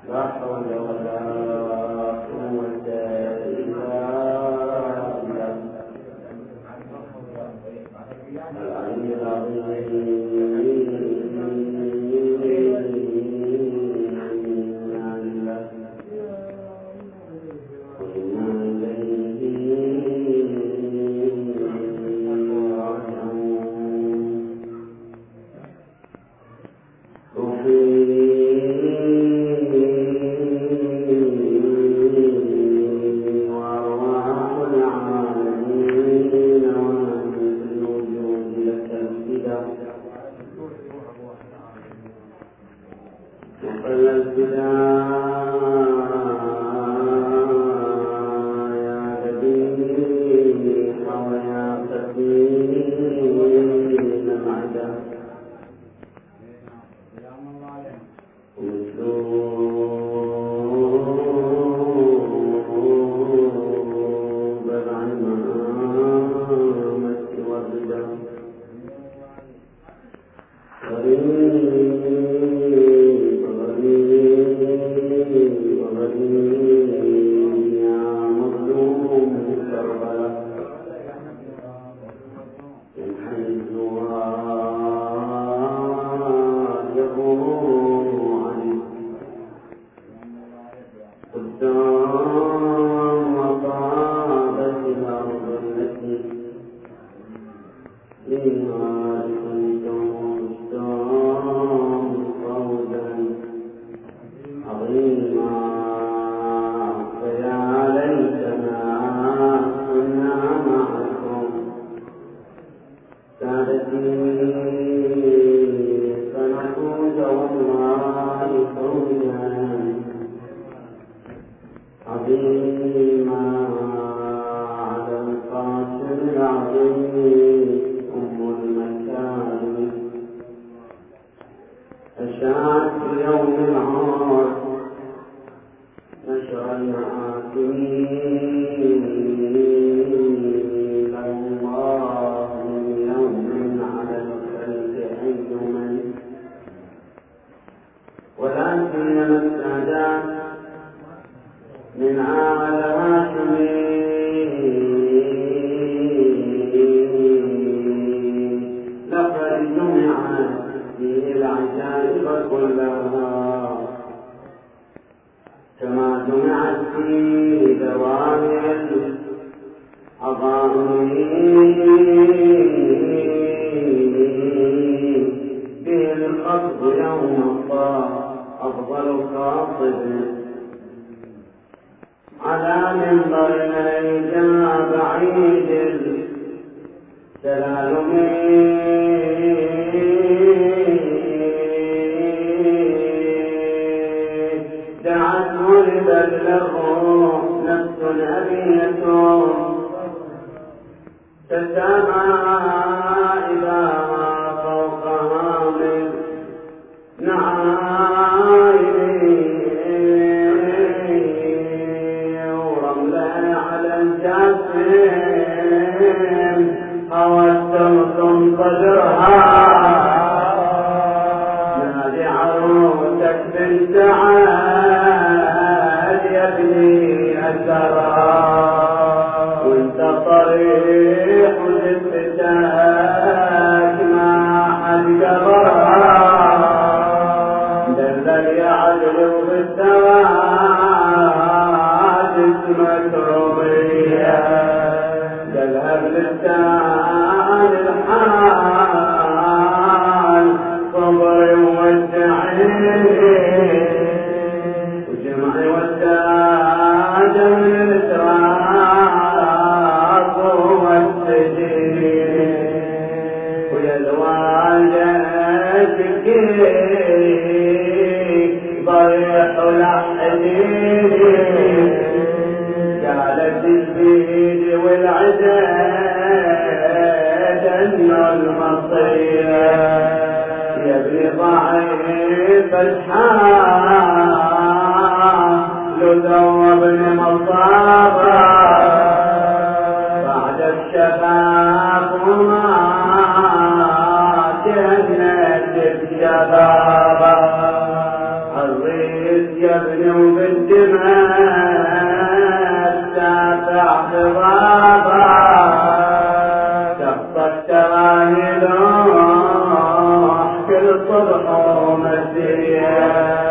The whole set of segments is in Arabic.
لا حول ولا قوة إلا بالله العلي العظيم. جنة الشباب الرزق بالجبن وبالدماء الدافع خضابا شقت تراهي لوح كل صبح ومسيا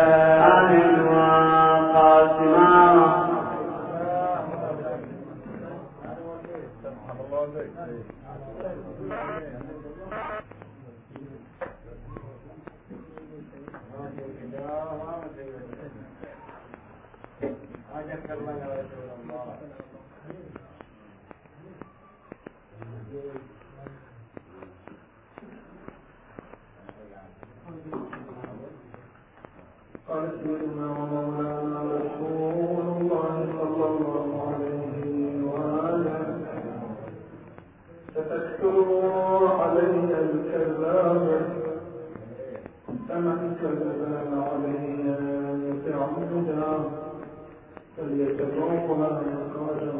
قال سيدنا ومولانا رسول الله صلى الله عليه وآله ستكثر علي الكذاب فمن كذب علي متعمدا فليتبوأ مقعده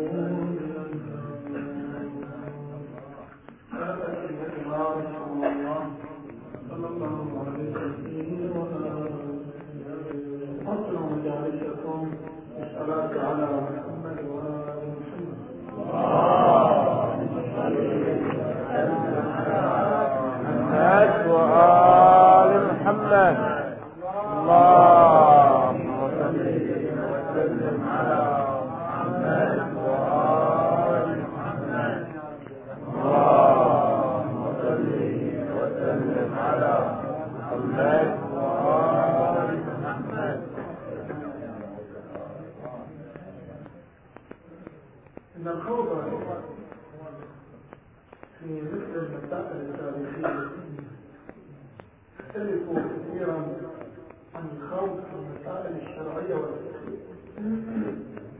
هذا سيدنا رسول الله صلى الله عليه وآله أصل مجالسكم بالصلاة على محمد وآل محمد. محمد وآل محمد. اللهم صل وسلم على محمد وآل محمد. اللهم صل وسلم على محمد وآل محمد. إن الخوض في مثل المسائل التاريخية يختلف كثيرا عن الخوض في المسائل الشرعية والفقهية.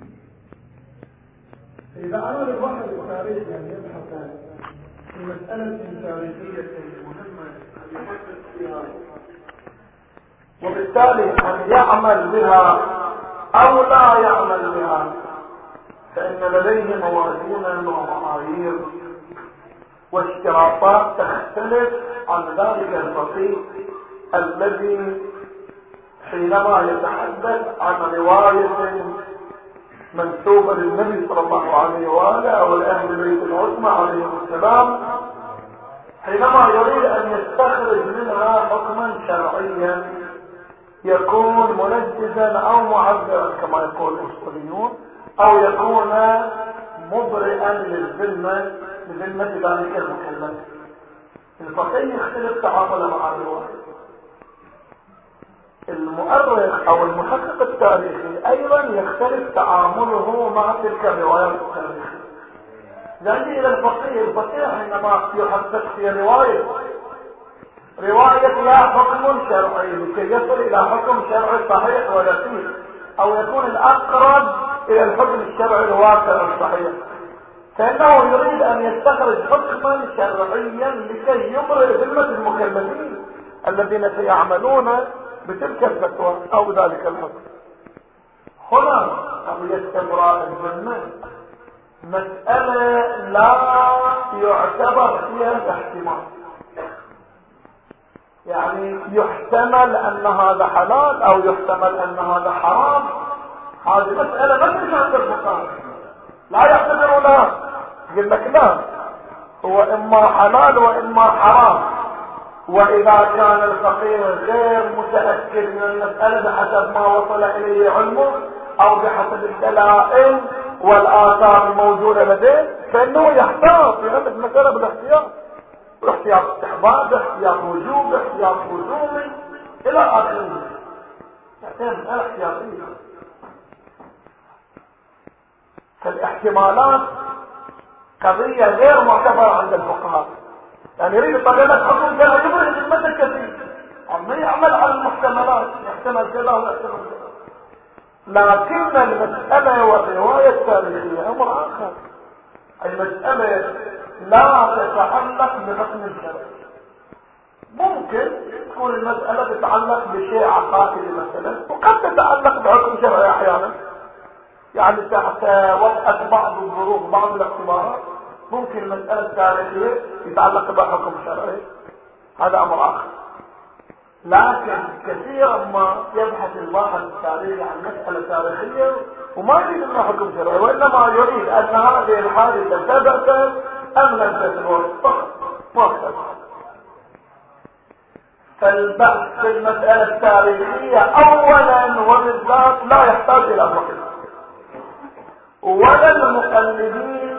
إذا أراد الواحد التاريخ أن يبحث في مسألة تاريخية مهمة أن يفكر فيها وبالتالي أن يعمل بها أو لا يعمل بها، فإن لديه موازين ومعايير واشتراطات تختلف عن ذلك الفقيه الذي حينما يتحدث عن رواية منسوبة للنبي صلى الله عليه وآله أو لأهل بيت العظمى عليهم السلام، حينما يريد أن يستخرج منها حكما شرعيا يكون منجزا أو معذرا كما يقول الأصوليون، أو يكون مبرئا للذمة بذمة ذلك المكلف. الفقيه يختلف تعامله مع الرواية. المؤرخ أو المحقق التاريخي أيضا يختلف تعامله مع تلك الروايات التاريخية. يعني إلى الفقيه حينما يحقق في رواية لا حكم شرعي لكي يصل إلى حكم شرعي صحيح ودقيق، أو يكون الأقرب إلى الحكم الشرعي الواقع الصحيح، فإنه يريد أن يستخرج حكما شرعيا لكي يبرئ ذمة المكلفين الذين سيعملون بتلك الفتوى أو ذلك الحكم. هنا قضية استبراء الذمة مسألة لا يعتبر فيها الاحتمال، يعني يحتمل أن هذا حلال أو يحتمل أن هذا حرام. هذه مسألة ما تجي عند الفقهاء، لا يعتبروا لها، يقول لك لا، هو إما حلال وإما حرام. وإذا كان الفقيه غير متأكد من المسألة بحسب ما وصل إليه علمه أو بحسب الدلائل والآثار الموجودة لديه، فإنه يحتاط في هذه المسألة بالاحتياط، باحتياط استحباب، باحتياط وجوب، باحتياط لزومي إلى آخره. يعني مسألة احتياطية. فالاحتمالات قضية غير معتبرة عند الفقهاء، يعني يريد طريقة حكم كذا يبرئ ذمتك كثير، ما يعمل على المحتملات، يحتمل كذا ويحتمل كذا. لكن المسألة والرواية التاريخية أمر آخر، أي مسألة لا تتعلق بحكم الشرع. ممكن تكون المسألة تتعلق بشيء عقائدي مثلا، وقد تتعلق بحكم شرعي أحيانا، يعني تحت وقت بعض الظروف بعض الاختبارات ممكن المسألة التاريخية يتعلق بحكم شرعي، هذا أمر آخر. لكن كثيرا ما يبحث الباحث التاريخي عن مسألة تاريخية وما يريد انه حكم شرعي، وانما يريد ان هذه الحادثة ثبتت ام لم تثبت فقط. فالبحث في المسألة التاريخية اولا وبالذات لا يحتاج الى فقه، ولا المقلدين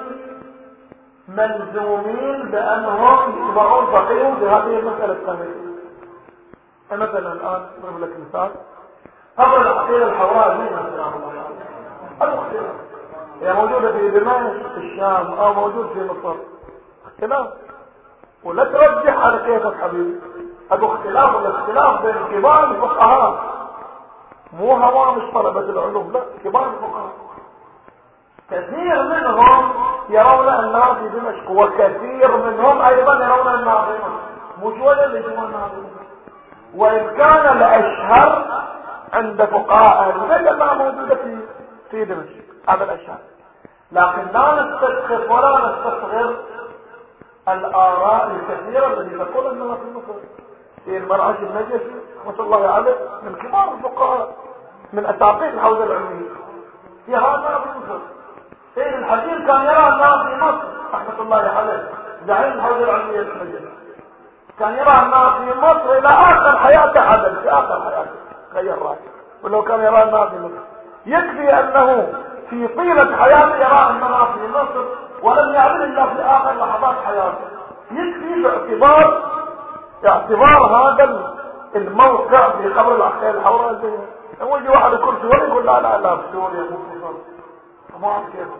ملزومين بانهم يتبعون فقههم في هذه المسألة التاريخية. مثلا الان اضرب لك مثال، قبل العقيدة الحوراء مين مثلا الاختلاف هي موجودة في دمشق في الشام او موجود في مصر، اختلاف، ولا ترجح على كيفك حبيبي، ابو اختلاف والاختلاف بين كبار الفقهاء، مو هوامش طلبة العلوم، لا كبار الفقهاء كثير منهم يرون النار في دمشق، وكثير منهم ايضا يرون النار في مصر، مش ولا اللي يسمون النار في مصر، وان كان الاشهر عند فقهاء اهل البيت انها موجوده في دمشق هذا الاشهر، لكن لا نستسخف ولا نستصغر الاراء الكثيره التي تقول انها في مصر. في المرعش النجفي رحمه الله عليه من كبار الفقهاء من اساطير الحوزه العلميه يرى انها في مصر. سيد الحكيم كان يرى انها في مصر رحمه الله عليه، زعيم الحوزه العلميه النجفي كان يرى انها في مصر الى اخر حياته، عدل في اخر حياته غير رايه، ولو كان يرى انها في مصر يكفي انه في طيله حياته يرى انها في مصر ولم يعمل الا في اخر لحظات حياته، يكفي باعتبار هذا الموقع في قبر العقيل الحوراء. زي لو يجي واحد كرسي ولا يقول لا في سوريا مو في مصر، ما اعرف كيف.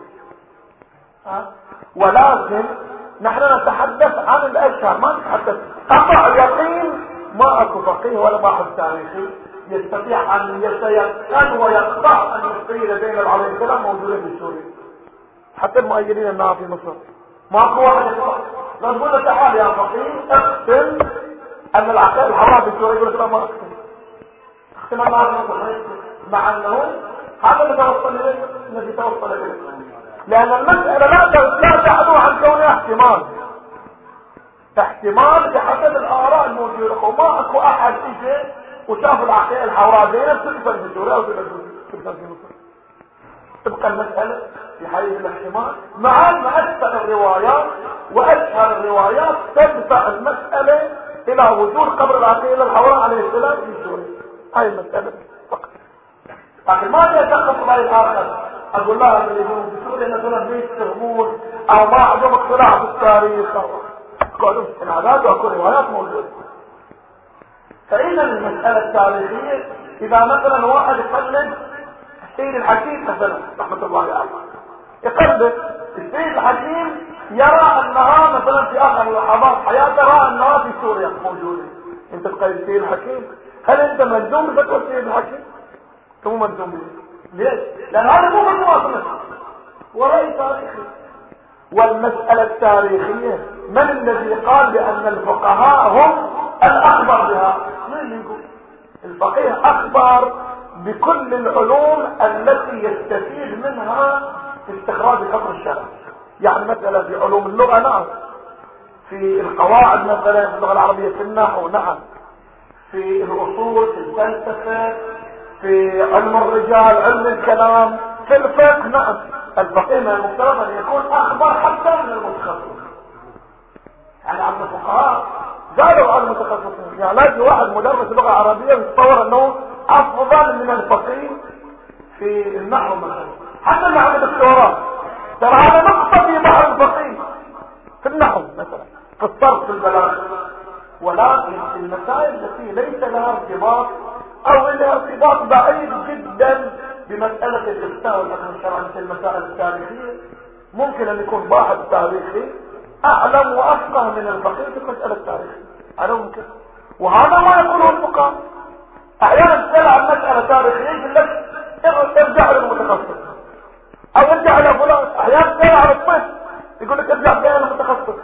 ولكن نحن نتحدث عن الاشهر، ما نتحدث قطع يقين، ما اكو فقيه ولا باحث تاريخي يستطيع ان يتيقن ويقطع ان السيدة زينب عليه السلام موجوده في سوريا، حتى المؤيدين انها في مصر ماكو واحد يقول. لو نقول له تعال يا فقيه اختم ان العقائد الحرام في سوريا، يقول لك لا ما اختم الله في مصر، مع انه هذا اللي توصل اليه الذي توصل اليه، لان المساله لا تعدو عن كونها احتمال بحسب الاراء الموجوده، وما اكو احد اجى وشاف العقيده الحوراء زينب تدفن في سوريا وتدفن في مصر. تبقى المساله في حيز الاحتمال مع اكثر الروايات واشهر الروايات تدفع المساله الى وجود قبر العقيده الحوراء عليه السلام في سوريا. هاي المساله فقط، لكن ما يتخصص راي اخر اقول لها اللي يجون في سوريا مثلا بيت تهمون او ما عندهم اقتلاع في التاريخ، قالوا استنادات واكو روايات موجوده. فاذا المساله التاريخيه اذا مثلا واحد يقلد السيد الحكيم مثلا رحمه الله عليه، يقلد السيد الحكيم يرى انها مثلا في اخر لحظات حياته يرى انها في سوريا موجوده، انت تقلد السيد الحكيم، هل انت ملزوم بفتوى السيد الحكيم؟ انت مو ملزوم به. ليش؟ لان هذا مو متواصل ورأي تاريخي. والمسألة التاريخية من الذي قال بأن الفقهاء هم الأخبر بها؟ من اللي يقول؟ الفقيه أخبر بكل العلوم التي يستفيد منها في استخراج حكم الشرع. يعني مثلا في علوم اللغة نعم، في القواعد مثلا في اللغة العربية في النحو نعم، في الأصول في الفلسفة في علم الرجال علم الكلام في الفقه نعم. الفقيه من المفترض ان يكون اخبر حتى من المتخصص، يعني عند الفقهاء زادوا على المتخصصين، يعني لاجي واحد مدرس لغه عربيه يتصور انه افضل من الفقيه في النحو مثلا، حتى اللي عنده دكتوراه ترى هذا نقطه في بحر الفقيه في النحو مثلا في الصرف في البلاغه. ولكن المسائل التي ليس لها ارتباط او لها ارتباط بعيد جدا بمسألة الافتاء والحكم الشرعي في المسائل التاريخية، ممكن ان يكون باحث تاريخي اعلم وافقه من الفقيه في المسألة التاريخية، هذا ممكن، وهذا ما يقوله الفقهاء. احيانا تسأل عن مسألة تاريخية يقول لك ارجع للمتخصص او ارجع لفلان، احيانا تسأل عن الطب يقول لك ارجع بين المتخصص،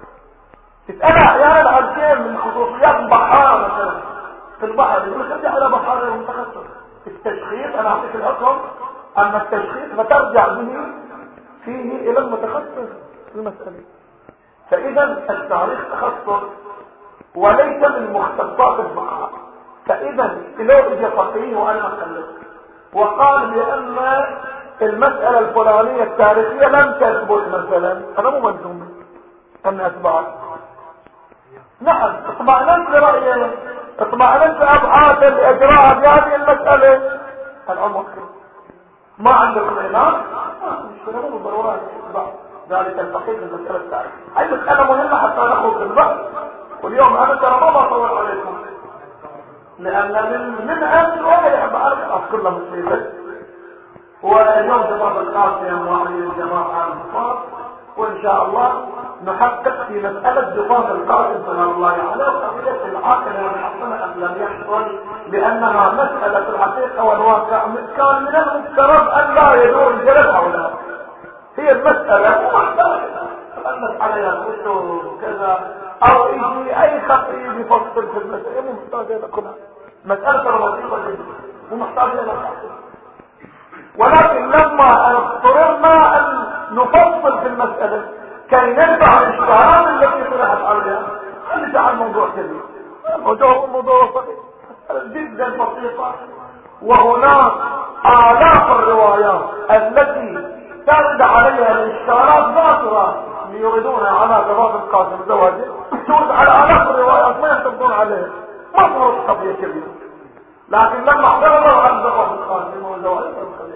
تسأل احيانا عن شيء من خصوصيات البحار مثلا في البحر يقول لك ارجع الى بحار المتخصص. التشخيص انا اعطيك الحكم، اما التشخيص فترجع به فيه الى المتخصص في المسألة. فاذا التاريخ تخصص وليس من مختصات الفقهاء، فاذا لو اجى فقيه وانا اخلص وقال بان المسألة الفلانية التاريخية لم تثبت مثلا، انا مو ملزوم ان اتبعه. نعم اطمئننت لرأيي، اطمئننت لابعاد الاجراء بهذه المسألة، الامر ما عندكم اعلان مشكلة مو ضرورة ذلك الفقيه في المسألة التاريخية. هاي مسألة مهمة حتى نخوض البحث، واليوم انا ترى ما بطول عليكم لان من امس وانا يحب اذكر له مصيبه. واليوم جماعة القاسم وعلي الجماعة المصاب، وان شاء الله نحقق في مسألة جماعة القاسم صلى الله عليه وقضية العاقل والحصنة أم لم يحصل، لأنها مسألة الحقيقة والواقع كان من المفترض أن لا يدور الجلد حولها. هي المسألة محتاجة تألف عليها الكتب وكذا، أو يجي أي خطيب يفصل في المسألة، مو محتاجة لكلها مسألة بسيطة جدا مو محتاجة لها. ولكن لما اضطررنا ان نفصل في المسألة كي نرفع الاشكالات التي طرحت عليها، نرجع الموضوع كبير. الموضوع هو موضوع جدا بسيطة، وهناك آلاف الروايات التي ترد عليها الاشكالات ظاهرة يريدون على جواب القاسم زواجه، ترد على آلاف الروايات ما يعتمدون عليها، ما صارت قضية كبيرة. لكن لما اعترضوا على جواب القاسم وزواجه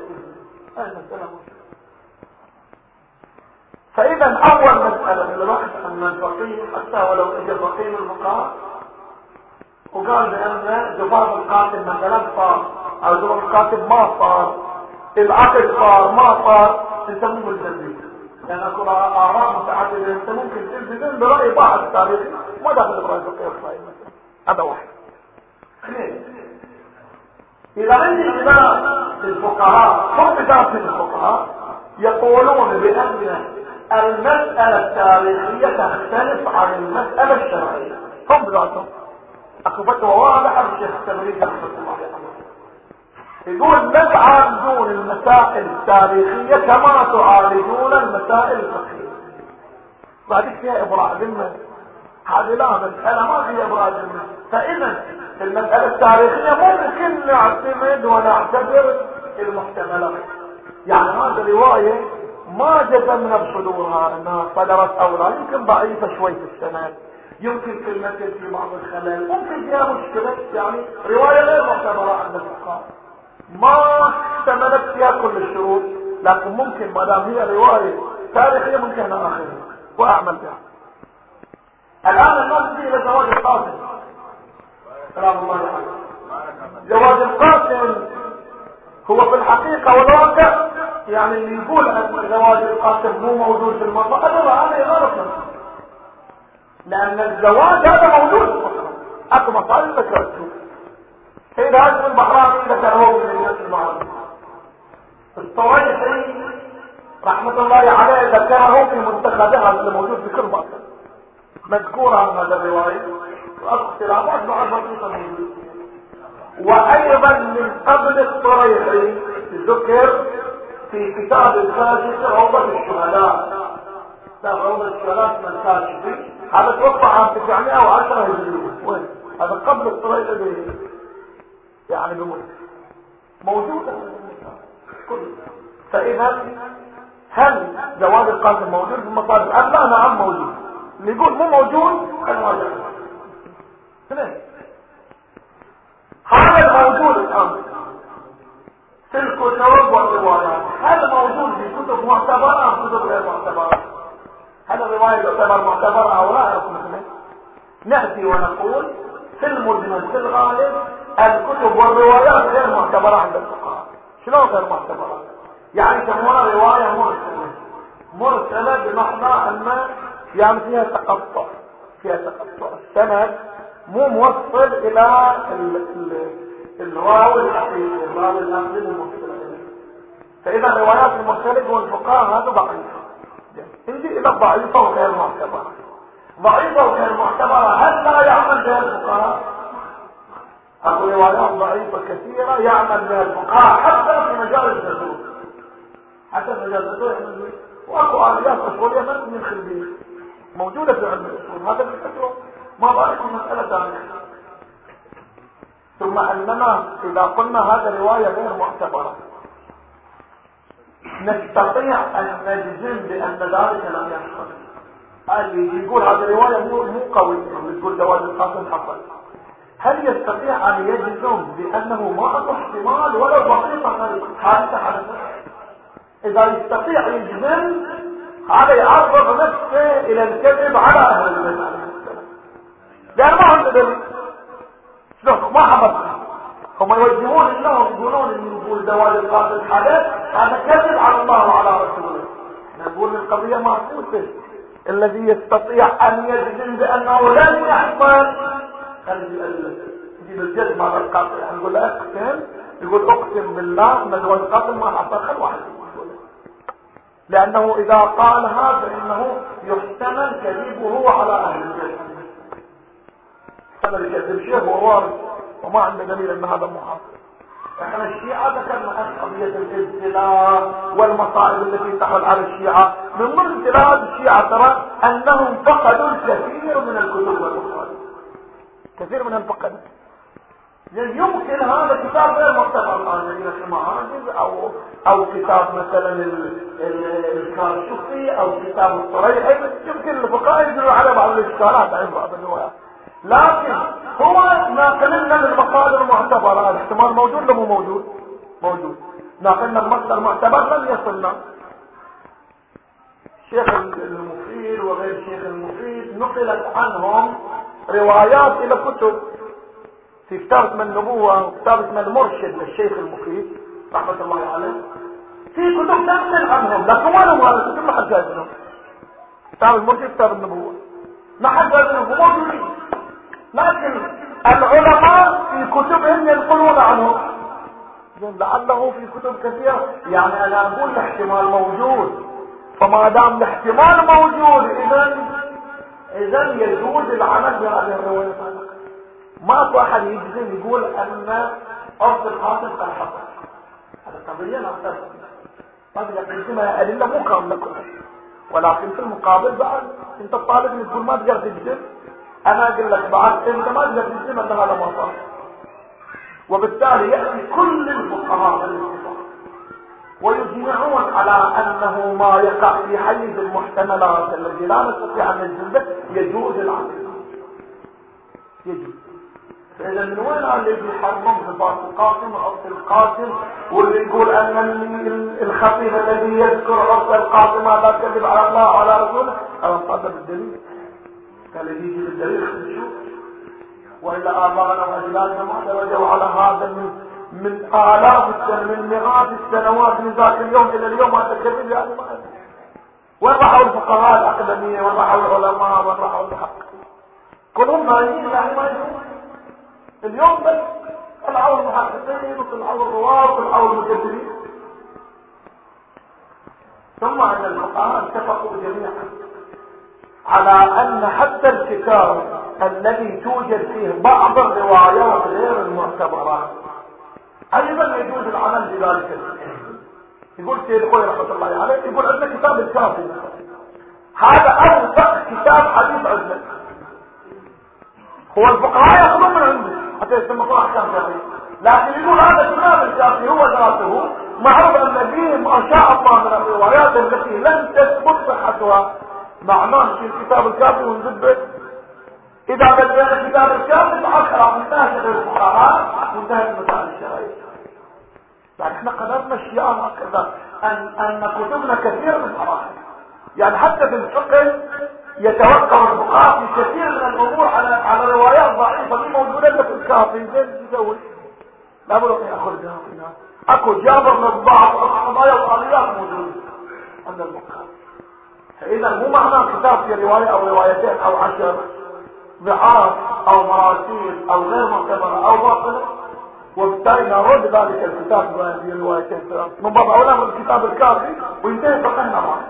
فإذا أول مسألة اللي رأيت أن الفقيه حتى ولو إجا فقيه من الفقهاء وقال بأن جواب القاسم مثلا صار أو جواب القاسم ما صار، العقد صار ما صار، تسموه الجديد، لأن أكون آراء متعددة أنت ممكن تلتزم برأي بعض التاريخ ما داخل برأي فقيه الصحيح مثلا. هذا واحد. إذا عندي خلاف الفقهاء هم ذات الفقهاء يقولون بأن المسألة التاريخية تختلف عن المسألة الشرعية، هم ذاتهم أكو فتوى واضحة الشيخ التبريد رحمة الله عليه يقول لا تعالجون المسائل التاريخية كما تعالجون المسائل الفقهية. بعدك فيها إبراء ذمة، هذه لا مسألة ما فيها إبراء ذمة. فإذا المسألة التاريخية ممكن نعتمد ونعتبر المحتملات، يعني هذه الرواية ما جزمنا بصدورها انها صدرت او لا، يمكن ضعيفة شوي في السند، يمكن في المتن في بعض الخلل، ممكن فيها مشكلة، يعني رواية غير معتبرة عند الفقهاء ما احتملت فيها كل الشروط، لكن ممكن ما دام هي رواية تاريخية ممكن انا اخذها واعمل بها. الان الناس تجي الى زواج القاسم سلام الله عليه. زواج القاسم هو في الحقيقة والواقع يعني اللي يقول ان زواج القاسم مو موجود في المطلق هذا غلط، لان الزواج هذا موجود اكو مصائب ذكرته. سيد هاشم البحراني ذكره من الناس المعروف، الطويحي رحمة الله عليه ذكره في منتخبها اللي موجود في كل مصر، مذكورة عن هذا الرواية واختلافات بعض بسيطة موجودة. وايضا من قبل الطريحي ذكر في كتاب الكاشفي روضة الشهداء، كتاب روضة الشهداء من الكاشفي، هذا توقع عام 910 هجرية، وين هذا قبل الطريحي يعني بمدة موجودة كله. فاذا هل جواز القاسم موجود في المصادر ام لا؟ نعم موجود. اللي يقول مو موجود خلينا نراجع اثنين. هذا الموجود الان في الكتب والروايات، هل موجود في كتب معتبرة ام كتب غير معتبرة؟ هل الرواية تعتبر معتبرة او لا؟ مثلا نأتي ونقول في المجمل في الغالب الكتب والروايات غير معتبرة عند الفقهاء. شلون غير معتبرة؟ يعني يسمونها رواية مرسلة. مرسلة بمعنى ان يعني فيها تقطع، السند مو موصل الى الراوي الحقيقي، الراوي الاصلي المرسل. فاذا الروايات المختلفة والفقهاء هذا ضعيف. نجي الى الضعيفة وغير معتبرة. ضعيفة وغير معتبرة هل لا يعمل بها الفقهاء؟ اكو روايات ضعيفة كثيرة يعمل بها الفقهاء حتى في مجال الجذور، واكو آليات أصولية ما ندخل بها موجودة في علم الأصول، هذا بالفكرة ما ضعيف مسألة ثانية. ثم اننا اذا قلنا هذا رواية غير معتبرة نستطيع ان نجزم بان ذلك لم يحصل. اللي يقول هذه الرواية مو قوي يقول جواز القاسم حصل، هل يستطيع ان يجزم بانه ما له احتمال ولا بسيطة حادثة حدثت؟ اذا يستطيع يجزم هذا يعرض نفسه الى الكذب على اهل البيت عليه السلام، لان ما عنده دليل. شلون ما حفظنا هم يوجهون انهم يقولون ان يقول زواج القاتل حدث هذا كذب على الله وعلى رسوله. نقول القضيه معكوسه، الذي يستطيع ان يجزم بانه لن يحصل يجيب الجزم على القاتل. نقول له اقسم، يقول اقسم بالله ان زواج القاتل ما حصل، خل واحد لانه اذا قال هذا فانه يحتمل كذبه على اهل البيت، يحتمل يكذب شيء هو وارد وما عنده دليل ان هذا محاصر. احنا الشيعة ذكرنا قضية الابتلاء والمصائب التي تحول على الشيعة. من ضمن ابتلاء الشيعة ترى انهم فقدوا الكثير من الكتب والمصائب، كثير من الفقد. يمكن هذا كتاب غير مكتبر الان زي المعاجز او كتاب مثلا الكاشفي او كتاب الصريحي، يمكن الفقهاء يجروا على بعض الاشكالات عند بعض الروايات، لكن هو ناقلنا من المصادر المعتبرة. الاحتمال موجود ولا مو موجود؟ موجود. ناقلنا المصدر المعتبر لم يصلنا. الشيخ المفيد وغير الشيخ المفيد نقلت عنهم روايات الى كتب، في كتاب اسمه النبوة وكتاب اسمه المرشد للشيخ المفيد رحمة الله عليه، في كتب تنقل عنهم، لكن ما لهم هذا الكتب ما حد جايبهم. كتاب المرشد كتاب النبوة ما حد جايبهم موجودين، لكن العلماء في كتبهم ينقلون عنه. لعله في كتب كثيرة، يعني انا اقول الاحتمال موجود، فما دام الاحتمال موجود اذا يجوز العمل بهذه الرواية. ما اكو احد يجزم يقول ان ارض القاتل قد حصل، هذا قضية نقطة ما تقدر تجزمها ادلة مو كاملة كلها، ولكن في المقابل بعد انت الطالب تقول ما تقدر تجزم، انا اقول لك بعد انت ما تقدر تجزم ان هذا ما صار. وبالتالي ياتي كل الفقهاء الاتفاق ويجمعون على انه ما يقع في حيز المحتملات الذي لا نستطيع ان نجزم به يجوز العمل، يجوز. فاذا من وين اللي يحرم صفات القاسم وعرض القاسم، واللي يقول ان الخطيب الذي يذكر عرض القاسم هذا كذب على الله وعلى رسوله؟ هذا صادق بالدليل، قال يجي بالدليل نشوف. والا اباءنا واجدادنا ما درجوا على هذا من الاف السنين، من مئات السنوات، من ذاك اليوم الى اليوم هذا كذب. يعني ما ادري وين راحوا الفقهاء الاقدميه، وين راحوا العلماء، وين راحوا المحققين؟ كلهم نايمين يعني ما يدرون. اليوم بس طلعوا المحققين وطلعوا الرواه وطلعوا المكذبين. ثم ان الفقهاء اتفقوا جميعا على ان حتى الكتاب الذي توجد فيه بعض الروايات غير المعتبرات ايضا يجوز العمل بذلك. يقول سيد الخوي رحمه الله عليه، يقول عندنا كتاب الكافي، هذا اوثق كتاب حديث عندنا، هو الفقهاء ياخذون من عنده حتى يسمى احكام شرعيه، لكن يقول هذا كتاب الكافي هو ذاته معروف ان فيه ما شاء الله من الروايات التي لم تثبت صحتها، معناه في الكتاب الكافي ونزبط. اذا بدأنا الكتاب الكافي فاخر انتهت الفقهاء وانتهت المسائل الشرعيه. يعني احنا قدرنا الشيعة هكذا ان كتبنا كثير من الحرائم، يعني حتى في الفقه يتوقع الفقهاء في كثير من الامور على روايات ضعيفه دي موجوده في الكافي. زين يسوي لا بد ان ياخذ اكو جابر من الضعف القضايا والآليات موجوده عند الفقهاء. فاذا مو معنى كتاب في روايه او روايتين او 10 ضعاف او مراسيل او غير معتبره او باطله، وبالتالي نرد ذلك الكتاب في روايتين ثلاث من باب اولى من الكتاب الكافي وينتهي فقهنا معه.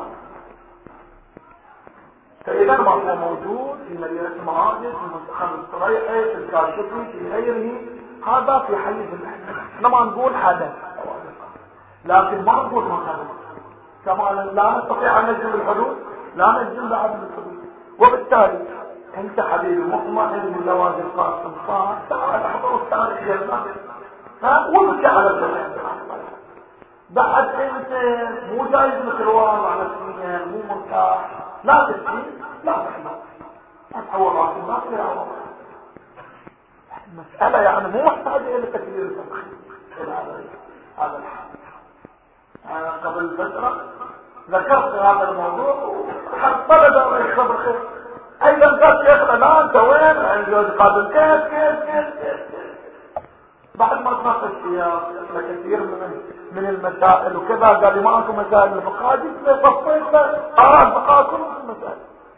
فاذا ما هو موجود في مدينه المعاجز، في منتخب الصريحي، في الكاشفي، في غيره، هذا في حيز الاحتمال. احنا ما نقول حدث لكن ما نقول ما حدث، كما لا نستطيع ان نجزم الحدود لا نجزم بعدم الحدود. وبالتالي انت حبيبي مطمئن من زواج القاسم صار تعال احضر التاريخ يا المغرب وابكي على الجنة بعد انت مو جايز مثل واضع نفسيا مو مرتاح لا تبكي لا تحمل اتحول راس الناس الى عوض المسألة يعني مو محتاجة الى تكبير التمخير الى هذا الحال. انا قبل فترة ذكرت هذا الموضوع وحصل ده ويخبر خير ايضا قلت يا اخي لا انت وين عندي قابل كيف بعد ما تناقش فيها كثير من المسائل وكذا قال لي ما انتم مسائل الفقهاء جبت لي صفيت له الفقهاء كلهم في المسائل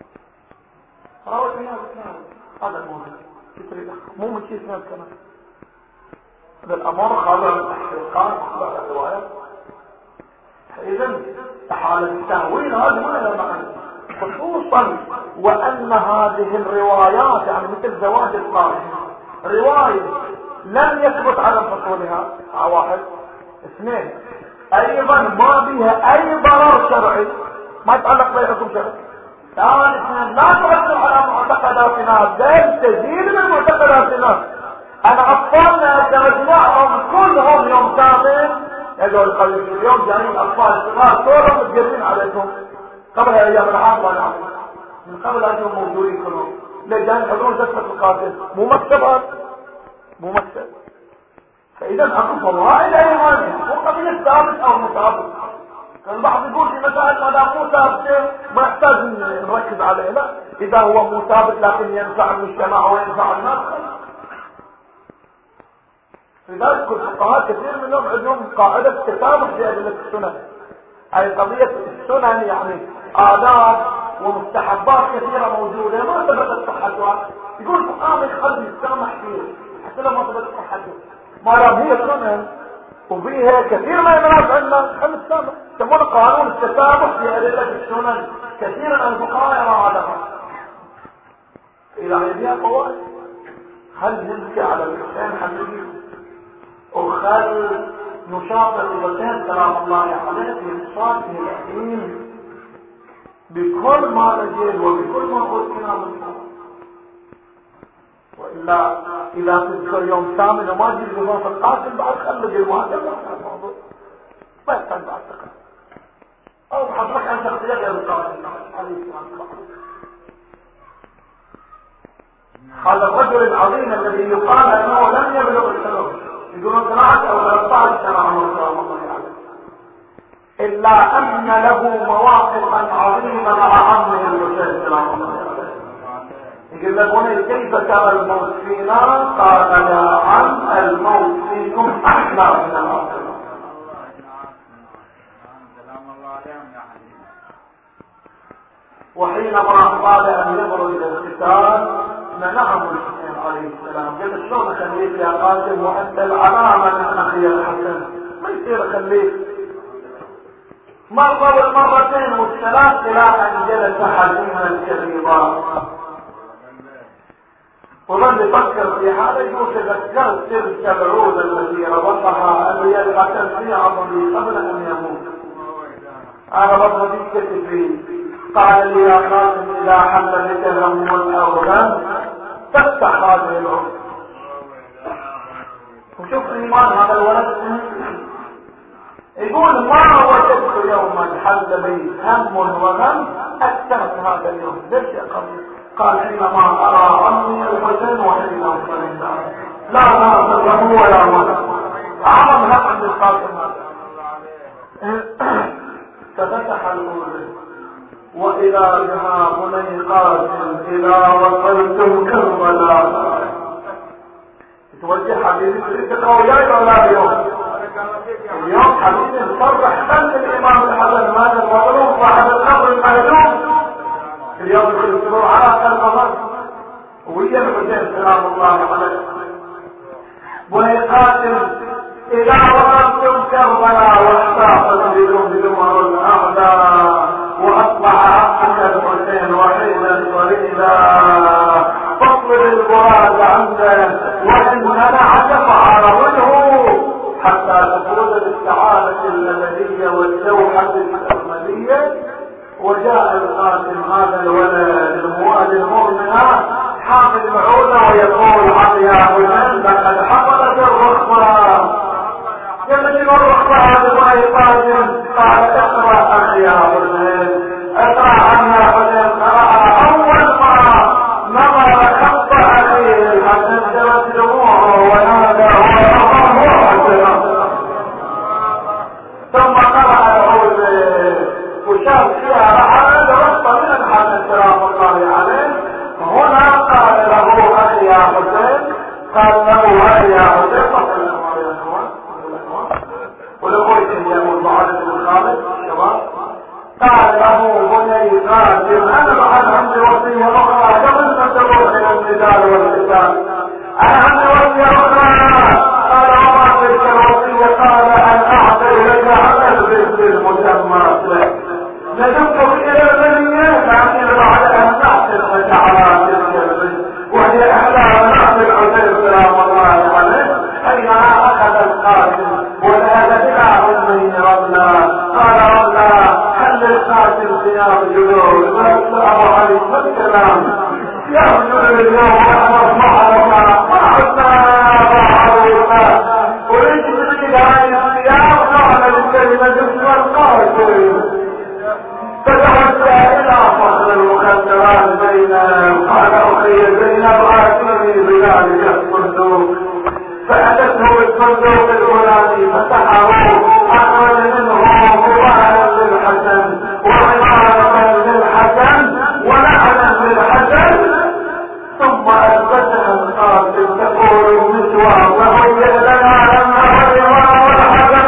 هذا الموضوع مو من شيء ثاني كمان هذا الامر خاضع للتحقيقات وخاضع للروايات. اذا حالة التهويل هذه ما لها معنى خصوصا وان هذه الروايات يعني مثل زواج القاسم رواية لم يثبت على فصولها واحد اثنين ايضا ما بها اي ضرر شرعي ما يتعلق بها حكم شرعي. ثالثا لا تؤثر على معتقداتنا بل تزيد من معتقداتنا. انا اطفالنا تجمعهم كلهم يوم ثامن يجوا القلب اليوم جايين اطفال صغار كلهم متجرين عليهم قبل ايام العام وانا من قبل انهم موجودين كلهم ليه جايين يحضرون جلسة القاتل مو مكتب مو مكتب. فاذا اكو فوائد ايمانيه مو قضيه ثابت او متابط. كان البعض يقول في مسائل ما دام مو ثابته ما يحتاج نركز عليه لا اذا هو مو ثابت لكن ينفع المجتمع وينفع الناس. لذلك الفقهاء كثير منهم عندهم قاعده التسامح في ادله السنن. هاي قضيه السنن يعني آداب ومستحبات كثيره موجوده ما ثبتت صحتها يقول الفقهاء يخلي يتسامح فيه حتى لو ما ثبتت صحتها ما دام هي سنن وفيها كثير ما ينراجع عنا خلي السامح يسمونه قانون التسامح في ادله السنن. كثيرا الفقهاء يرى هذا اذا هي فوائد هل نمشي على الانسان حبيبي وخل نشاطر بوجه كلام الله عليه في نشاطه العلم بكل ما نجد وبكل ما قلنا من الله. والا اذا تذكر يوم ثامن وما تجي جواب القاسم بعد خلق المهاجر الموضوع ما يحتاج بعد تقرا او حضرتك عن شخصيه غير القاسم عليه السلام. هذا الرجل العظيم الذي يقال انه لم يبلغ السلام يقولون 12 او 13 سنه عمره صلى الله عليه وسلم الا ان له مواقفا عظيمه مع عمه الحسين سلام الله عليه. يقول لك كيف ترى الموت فينا؟ قال يا عم الموت فيكم احلى من الاخره. وحينما اراد ان يبرز الى القتال منعه الحسين عليه السلام قال شلون اخليك يا قاسم وانت العلامه من اخي الحسن ما يصير اخليك. مره والمرتين والثلاث الى ان جلس حزينا كبيرا وظل يفكر في هذا يقول تذكرت تلك العود التي ربطها ابي الحسن في عظمي قبل ان يموت. انا ربط كتب فيه قال لي يا قاسم اذا حل بك الهم والاوهام تفتح هذه العود. وشوف ايمان هذا الولد يقول ما وجدت يوما حل بي هم وغم اكثر من هذا اليوم. ليش يا قوي؟ قال حينما ارى عمي الحسين وحين اوصل لا ناصر ولا ولد اعظم هم عند القاسم ففتح الاذن واذا بها بني قاسم اذا وصلتم كربلاء. توجه حبيبي تريد تقوياي ولا اليوم حبيبي نصرح خلي الامام الحسن مال المظلوم صاحب القبر المهجوم اليوم يخلصوا على القبر وهي الحسين سلام الله عليه. بني قاسم اذا وصلتم كربلاء واحتاطت بذمر الاعداء واصبح حقك الحسين وحيدا فريدا فاطلب البراز عنده وان منعك فعارضه حتى تفوز بالسعادة الأبدية واللوحة الأرملية وجاء القاسم هذا الولد الموالي المؤمنة حامل معونة ويقول يا حسين لقد حصلت الرخصة. يمكن الرخصة هذا ما يقاسم قال اقرأ أخي يا حسين اقرأ عن يا حسين. قرأ أول ما نظر خط أخيه الحسن جرت دموعه ونادى الله حسن. ثم قرأ العوذ وشاف فيها عاد رفض من الحسن سلام الله عليه. هنا قال له أخي يا حسين قال له أخي يا حسين فصل الأمر يا أخوان ولقيت يا مطلعات بن خالد شباب قال له بني قاسم أنا بعد عندي وصية أخرى قبل ما تروح إلى الجدال والقتال. أنا عندي وصية أخرى. قال وما تلك الوصية؟ قال أن أعطي لك على البيت المسمى ندمت إلى البنية لكن بعد أن نعطي لك على تلك البيت وهي أحلى نعطي العزيز سلام الله عليه حينما أخذ القاسم وذهب إلى أمه ربنا. قال ربنا خلي القاسم ثياب جلول ويقول أبو علي ما الكلام يا رجل اليوم أحمد معرفة ما عدنا بعضنا وليس تبكي هذه الثياب نعمل الكلمة جسم القاسم. فتحدى إلى فصل المخدرات بينهم. قال أخي زينب آتيني بذلك الصندوق. فأتته بالصندوق الفلاني فتحه أخرج منه قرانا للحسن وعمارة للحسن ولعنة للحسن. ثم أثبتها القاسم تقول النسوة وهي لنا أنه الإمام والحسن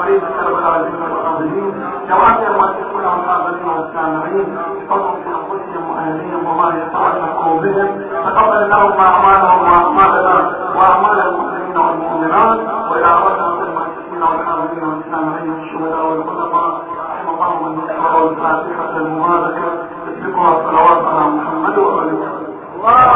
الحاضرين السلام الخارجين والحاضرين جماعة المؤسسين والحاضرين والسامعين احفظهم في انفسهم واهليهم وما يتعلقوا بهم تقبل اللهم اعمالهم واعمالنا واعمال المسلمين والمؤمنات والى ارواحنا المؤسسين والحاضرين والسامعين والشهداء والخلفاء رحم الله من يقرأ الفاتحة المباركة باسمكم الصلوات على محمد وآله.